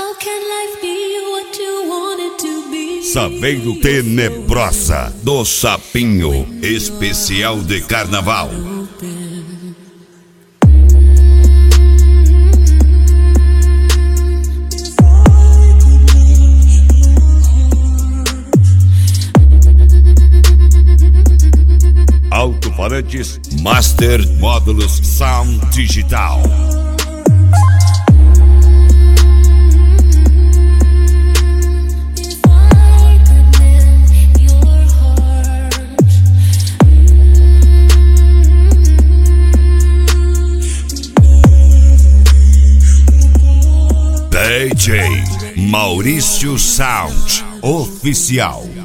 Saveiro Tenebrosa do Sapinho, especial de carnaval. Alto-falantes Master Módulos Sound Digital. DJ Maurício Sound Oficial.